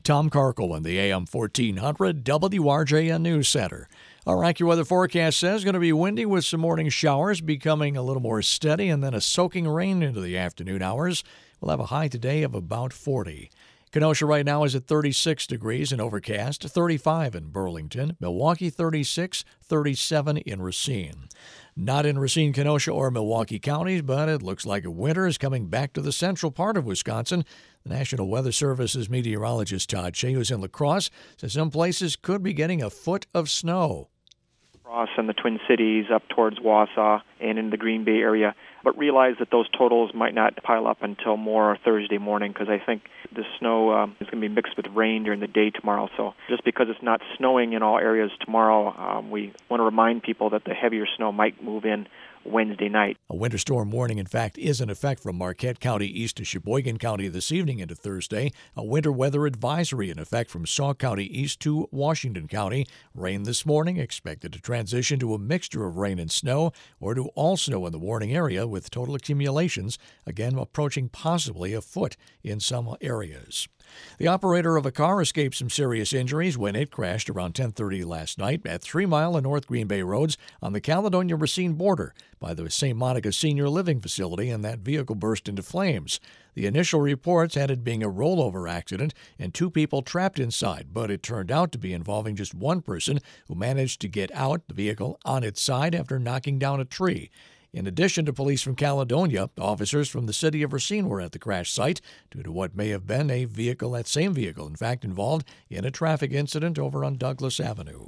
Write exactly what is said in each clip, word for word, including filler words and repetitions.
Tom Karkel in the A M fourteen hundred W R J N News Center. Our AccuWeather forecast says it's going to be windy with some morning showers becoming a little more steady and then a soaking rain into the afternoon hours. We'll have a high today of about forty. Kenosha right now is at thirty-six degrees and overcast, thirty-five in Burlington, Milwaukee thirty-six, thirty-seven in Racine. Not in Racine, Kenosha, or Milwaukee counties, but it looks like winter is coming back to the central part of Wisconsin. The National Weather Service's meteorologist Todd Shea, who's in La Crosse, says some places could be getting a foot of snow. Across in the Twin Cities, up towards Wausau, and in the Green Bay area. But realize that those totals might not pile up until more Thursday morning, because I think the snow um, is going to be mixed with rain during the day tomorrow. So just because it's not snowing in all areas tomorrow, um, we want to remind people that the heavier snow might move in Wednesday night. A winter storm warning, in fact, is in effect from Marquette County east to Sheboygan County this evening into Thursday. A winter weather advisory in effect from Sauk County east to Washington County. Rain this morning expected to transition to a mixture of rain and snow or to all snow in the warning area with total accumulations, again approaching possibly a foot in some areas. The operator of a car escaped some serious injuries when it crashed around ten thirty last night at Three Mile and North Green Bay roads on the Caledonia-Racine border by the Saint Monica Senior Living Facility, and that vehicle burst into flames. The initial reports had it being a rollover accident and two people trapped inside, but it turned out to be involving just one person who managed to get out the vehicle on its side after knocking down a tree. In addition to police from Caledonia, officers from the city of Racine were at the crash site due to what may have been a vehicle, that same vehicle, in fact, involved in a traffic incident over on Douglas Avenue.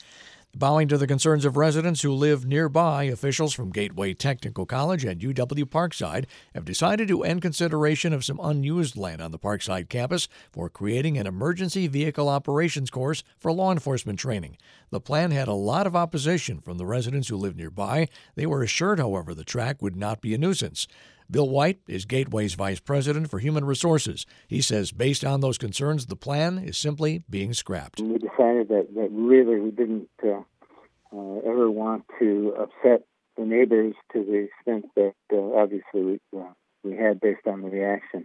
Bowing to the concerns of residents who live nearby, officials from Gateway Technical College and U W Parkside have decided to end consideration of some unused land on the Parkside campus for creating an emergency vehicle operations course for law enforcement training. The plan had a lot of opposition from the residents who live nearby. They were assured, however, the track would not be a nuisance. Bill White is Gateway's Vice President for Human Resources. He says based on those concerns, the plan is simply being scrapped. We decided that, that really we didn't uh, uh, ever want to upset the neighbors to the extent that uh, obviously we, uh, we had based on the reaction.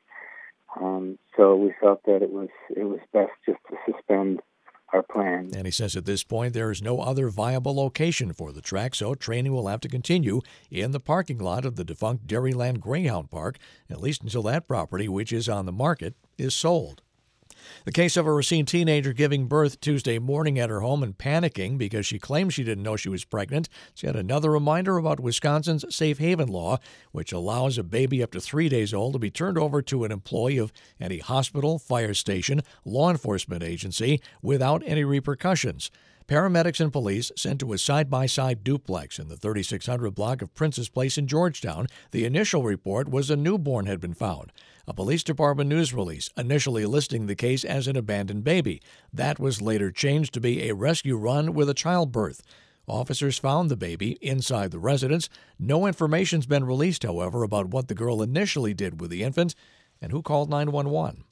Um, so we felt that it was it was best just to suspend our plan. And he says at this point there is no other viable location for the track, so training will have to continue in the parking lot of the defunct Dairyland Greyhound Park, at least until that property, which is on the market, is sold. The case of a Racine teenager giving birth Tuesday morning at her home and panicking because she claimed she didn't know she was pregnant is yet another reminder about Wisconsin's safe haven law, which allows a baby up to three days old to be turned over to an employee of any hospital, fire station, law enforcement agency without any repercussions. Paramedics and police sent to a side-by-side duplex in the thirty-six hundred block of Princess Place in Georgetown. The initial report was a newborn had been found. A police department news release initially listing the case as an abandoned baby. That was later changed to be a rescue run with a childbirth. Officers found the baby inside the residence. No information's been released, however, about what the girl initially did with the infant and who called nine one one.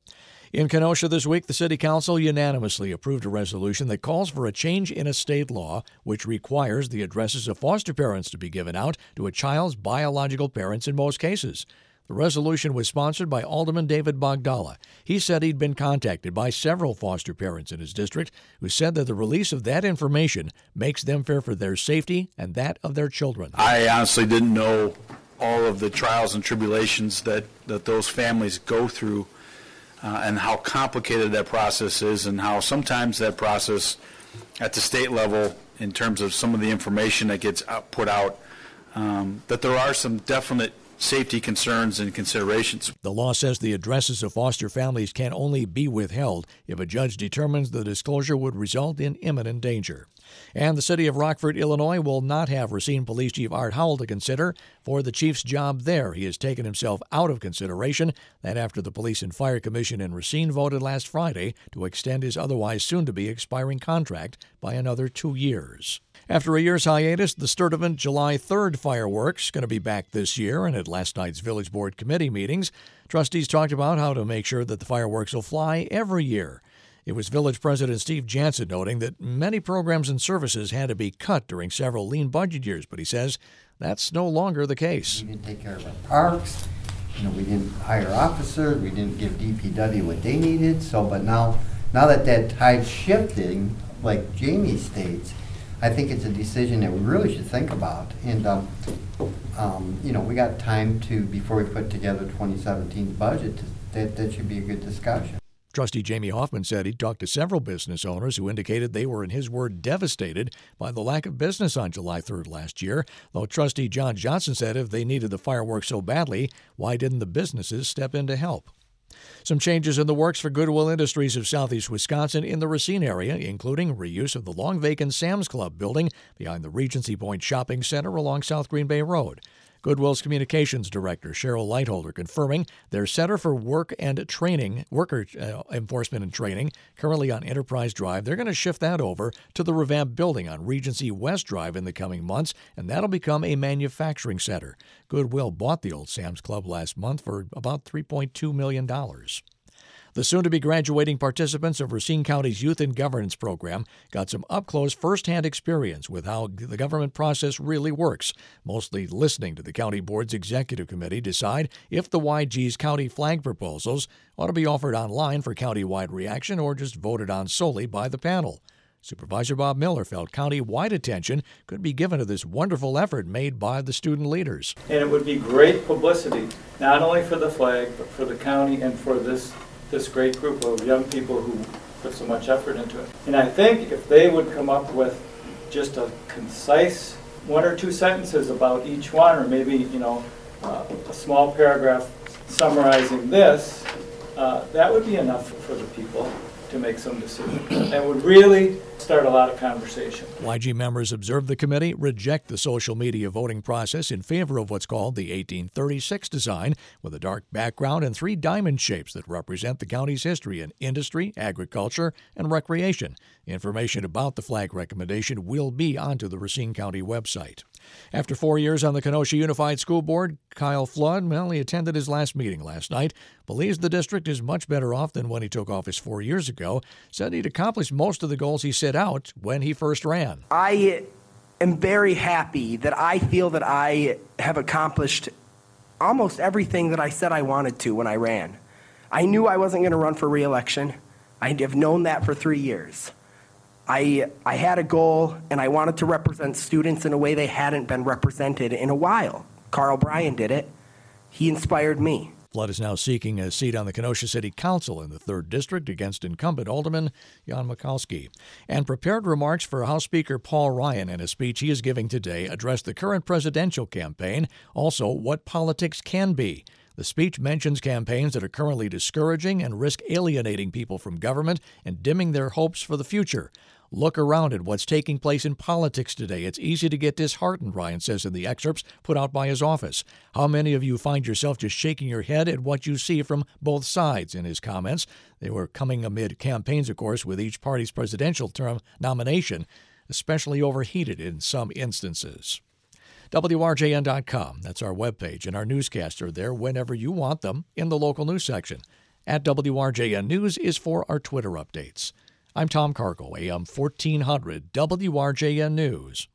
In Kenosha this week, the City Council unanimously approved a resolution that calls for a change in a state law which requires the addresses of foster parents to be given out to a child's biological parents in most cases. The resolution was sponsored by Alderman David Bogdala. He said he'd been contacted by several foster parents in his district who said that the release of that information makes them fear for their safety and that of their children. I honestly didn't know all of the trials and tribulations that, that those families go through. Uh, and how complicated that process is, and how sometimes that process at the state level, in terms of some of the information that gets out, put out, um, that there are some definite safety concerns and considerations. The law says the addresses of foster families can only be withheld if a judge determines the disclosure would result in imminent danger. And the city of Rockford, Illinois, will not have Racine Police Chief Art Howell to consider for the chief's job there. He has taken himself out of consideration, that after the Police and Fire Commission in Racine voted last Friday to extend his otherwise soon-to-be expiring contract by another two years. After a year's hiatus, the Sturtevant July third fireworks going to be back this year, and at last night's Village Board committee meetings, trustees talked about how to make sure that the fireworks will fly every year. It was Village President Steve Jansen noting that many programs and services had to be cut during several lean budget years, but he says that's no longer the case. He didn't take care of our parks. You know, we didn't hire officers, we didn't give D P W what they needed, so, but now, now that that tide's shifting, like Jamie states, I think it's a decision that we really should think about. And, um, um, you know, we got time to, before we put together twenty seventeen's budget, to, that, that should be a good discussion. Trustee Jamie Hoffman said he talked to several business owners who indicated they were, in his word, devastated by the lack of business on July third last year, though Trustee John Johnson said if they needed the fireworks so badly, why didn't the businesses step in to help? Some changes in the works for Goodwill Industries of southeast Wisconsin in the Racine area, including reuse of the long-vacant Sam's Club building behind the Regency Point Shopping Center along South Green Bay Road. Goodwill's communications director, Cheryl Lightholder, confirming their Center for Work and Training, Worker uh, Enforcement and Training, currently on Enterprise Drive. They're going to shift that over to the revamped building on Regency West Drive in the coming months, and that'll become a manufacturing center. Goodwill bought the old Sam's Club last month for about three point two million dollars. The soon-to-be graduating participants of Racine County's Youth in Governance program got some up-close, first-hand experience with how the government process really works, mostly listening to the county board's executive committee decide if the Y G's county flag proposals ought to be offered online for county-wide reaction or just voted on solely by the panel. Supervisor Bob Miller felt county-wide attention could be given to this wonderful effort made by the student leaders. And it would be great publicity, not only for the flag, but for the county and for this this great group of young people who put so much effort into it. And I think if they would come up with just a concise one or two sentences about each one, or maybe, you know, uh, a small paragraph summarizing this, uh, that would be enough for the people to make some decisions. That would really start a lot of conversation. Y G members observed the committee reject the social media voting process in favor of what's called the eighteen thirty-six design, with a dark background and three diamond shapes that represent the county's history in industry, agriculture, and recreation. Information about the flag recommendation will be onto the Racine County website. After four years on the Kenosha Unified School Board, Kyle Flood, well, he attended his last meeting last night, believes the district is much better off than when he took office four years ago, said he'd accomplished most of the goals he set out when he first ran. I am very happy that I feel that I have accomplished almost everything that I said I wanted to when I ran. I knew I wasn't going to run for re-election. I have known that for three years. I, I had a goal, and I wanted to represent students in a way they hadn't been represented in a while. Carl Bryan did it. He inspired me. Flood is now seeking a seat on the Kenosha City Council in the third District against incumbent Alderman Jan Mikulski. And prepared remarks for House Speaker Paul Ryan in a speech he is giving today address the current presidential campaign, also what politics can be. The speech mentions campaigns that are currently discouraging and risk alienating people from government and dimming their hopes for the future. Look around at what's taking place in politics today. It's easy to get disheartened, Ryan says in the excerpts put out by his office. How many of you find yourself just shaking your head at what you see from both sides? In his comments, they were coming amid campaigns, of course, with each party's presidential term nomination, especially overheated in some instances. W R J N dot com, that's our webpage, and our newscasts are there whenever you want them in the local news section. At W R J N News is for our Twitter updates. I'm Tom Cargo, A M fourteen hundred W R J N News.